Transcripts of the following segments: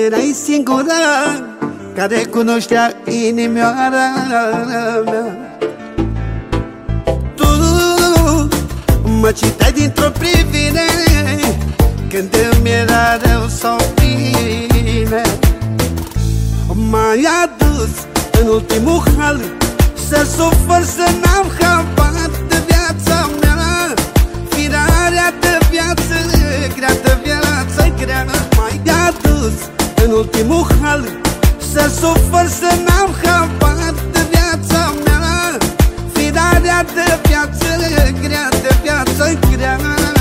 erai singura care cunoștea inimioara mea. Tu mă citeai dintr-o privire când îmi era rău sau bine. M-ai adus în ultimul hal să sufăr, să n-am habar de viața mea. Firarea de viață grea, de viață grea. M-ai adus în ultimul hal să sufăr, să n-am habar de viața mea. Firarea de viață grea, de viață grea.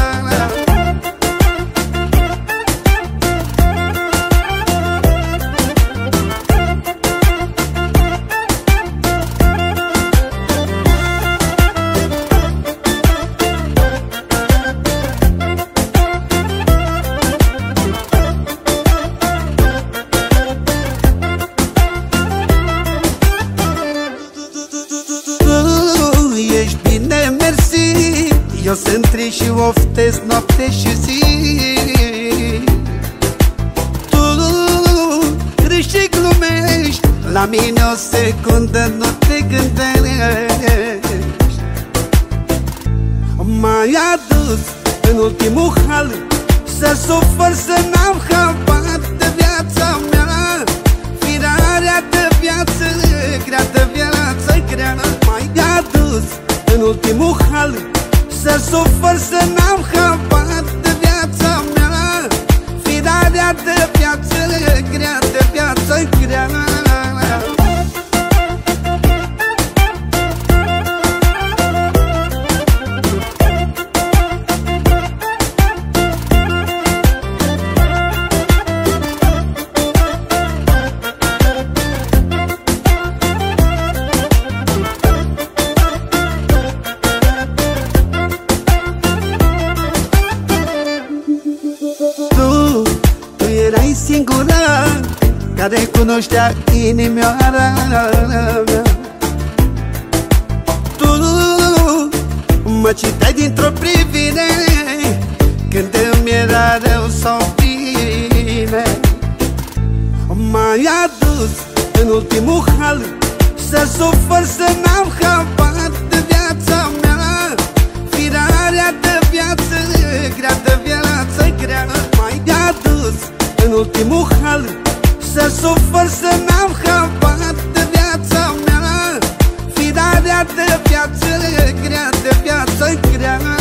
Eu sunt trist și oftesc noapte și zi. Tu râși și glumești, la mine o secundă nu te gândești. M-ai adus în ultimul hal să sufăr, să n-am habar de viața mea. Firarea de viață grea, de viață grea. M-ai adus în ultimul hal să sufăr, să n-am habar de viața mea. Firarea de viață grea, de viață grea. Singura care cunoștea inimioara mea. Tu mă citeai dintr-o privire când îmi era rău sau bine. M-ai adus în ultimul hal să sufăr, să n-am habar de viața mea. Firarea de viață grea, de viață grea. M-ai adus în ultimul hal să sufăr, să n-am habar de viața mea. Firarea de viață grea, de viață grea.